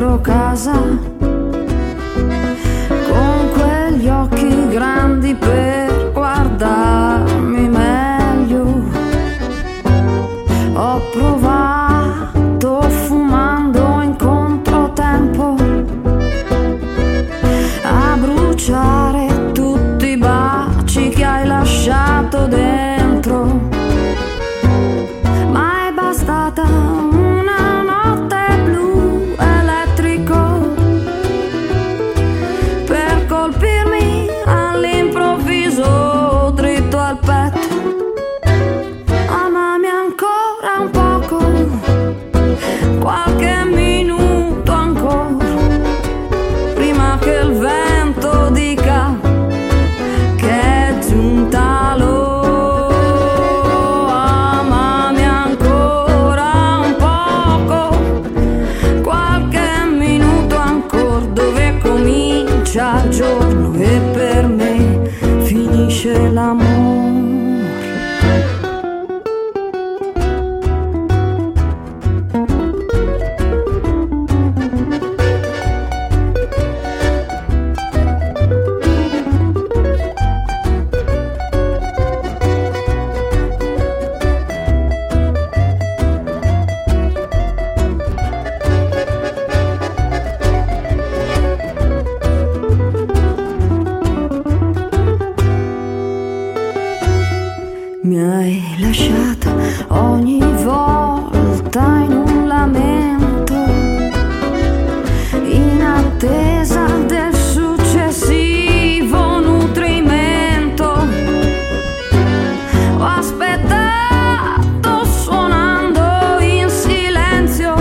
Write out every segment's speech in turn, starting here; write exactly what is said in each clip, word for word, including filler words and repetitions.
dentro casa, con quegli occhi grandi per guardarmi meglio. Ho provato fumando in controtempo a bruciare tutti i baci che hai lasciato dentro, ma è bastata una notte blu elettrico per colpirmi all'improvviso dritto al petto. Amami ancora un poco, qualche minuto ancora, prima che il vento dica che è giunta l'ora. Amami ancora un poco, qualche minuto ancora, dove comincia il giorno e per me finisce l'amore. Mi hai lasciata ogni volta in un lamento, in attesa del successivo nutrimento. Ho aspettato suonando in silenzio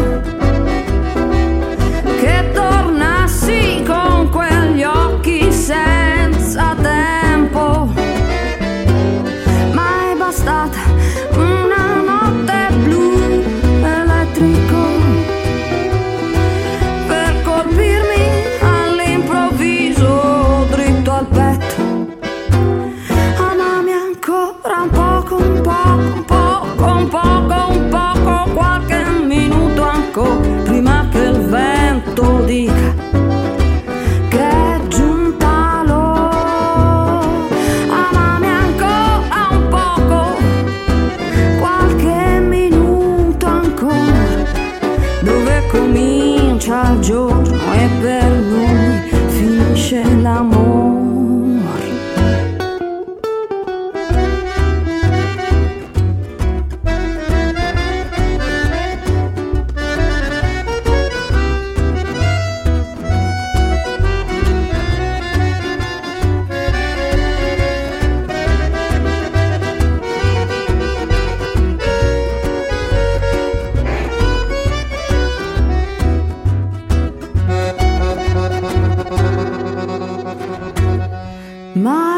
che tornassi con quegli occhi senza tempo, ma è bastata una notte blu elettrico per colpirmi all'improvviso dritto al petto. Amami ancora un poco, un poco, un poco, un poco, un poco, qualche minuto ancora, prima che il vento dica che è giunta l'ora. Amami ancora un poco, qualche minuto ancora, dove comincia il giorno e per noi finisce l'amore. Ma